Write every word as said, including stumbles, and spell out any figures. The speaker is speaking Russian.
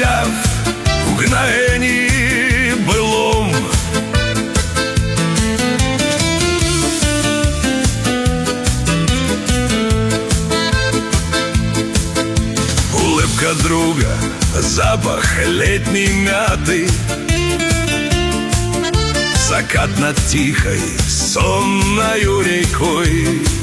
взяв в мгновении былом. Улыбка друга, запах летней мяты, закат над тихой сонною рекой.